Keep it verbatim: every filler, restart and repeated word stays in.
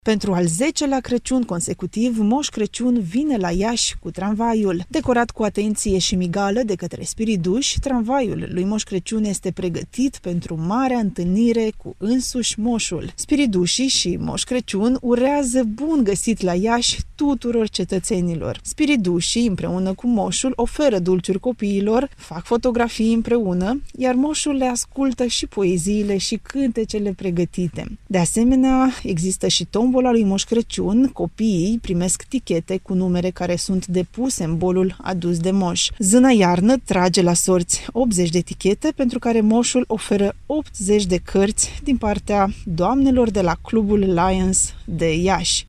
Pentru al zecelea Crăciun consecutiv, Moș Crăciun vine la Iași cu tramvaiul. Decorat cu atenție și migală de către spiriduși, tramvaiul lui Moș Crăciun este pregătit pentru marea întâlnire cu însuși Moșul. Spiridușii și Moș Crăciun urează bun găsit la Iași tuturor cetățenilor. Spiridușii, împreună cu Moșul, oferă dulciuri copiilor, fac fotografii împreună, iar Moșul le ascultă și poeziile și cântecele pregătite. De asemenea, există și tombola lui Moș Crăciun. Copiii primesc tichete cu numere care sunt depuse în bolul adus de Moș. Zâna Iarnă trage la sorți optzeci de tichete, pentru care Moșul oferă optzeci de cărți din partea doamnelor de la Clubul Lions de Iași.